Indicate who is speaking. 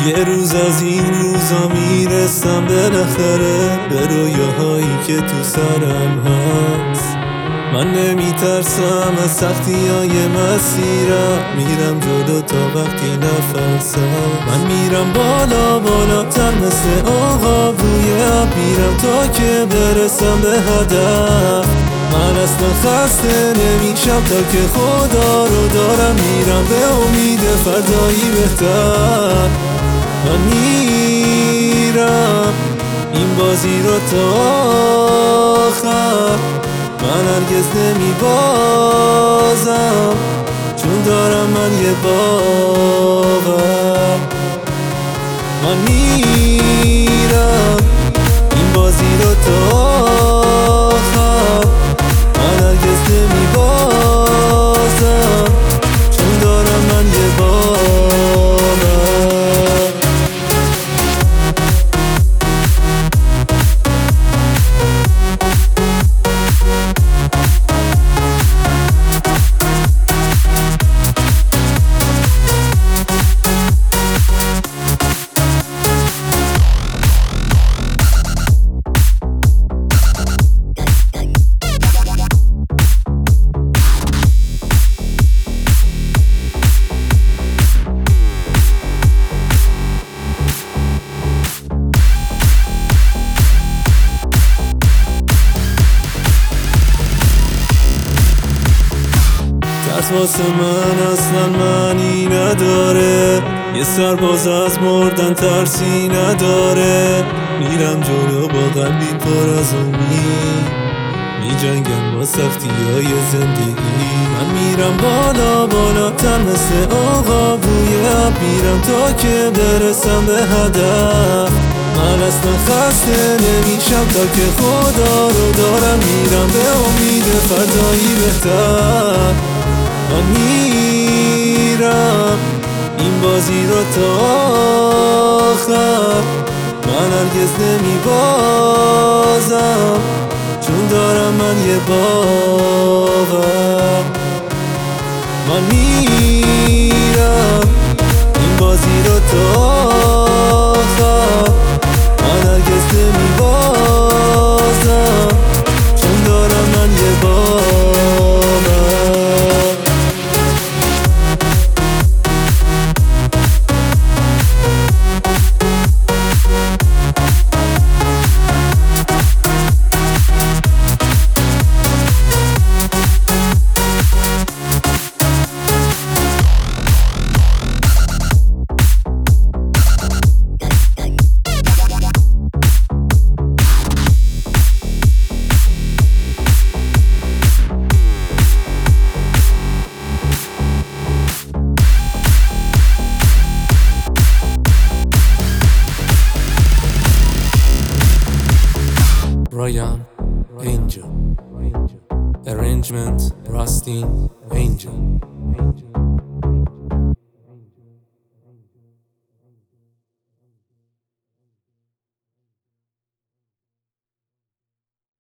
Speaker 1: یه روز از این روزا میرسم بالاخره به رویاهایی که تو سرم هست. من نمیترسم از سختی های مسیرم، میرم جلو تا وقتی نفسم. من میرم بالا بالاتر مثل آقا روی اب، میرم تا که برسم به هدف. من اصلا خسته نمیشم تا که خدا رو دارم، میرم به امید فردایی بهتر. من میرم این بازی رو تا آخر، من هرگز نمیبازم چون دارم من یه باور. من میرم این بازی رو تا آخر، من هرگز نمیبازم چون دارم من یه باور. ترس واسه من اصلا معنی نداره، یه سرباز از مردن ترسی نداره. میرم جلو با قلبی پر از امید، میجنگم با سختی های زندگی. من میرم بالا بالاتر مثل آقا روی اب، میرم تا که برسم به هدف. من اصلا خسته نمیشم تا که خدا رو دارم، میرم به امید فردایی بهتر. من میرم این بازی رو تا آخر، من هرگز نمیبازم چون دارم من یه باور. من میرم این بازی رو تا آخر، من هرگز نمیبازم چون دارم من یه باور.
Speaker 2: Ryan Angel. Arrangement Rustin Angel.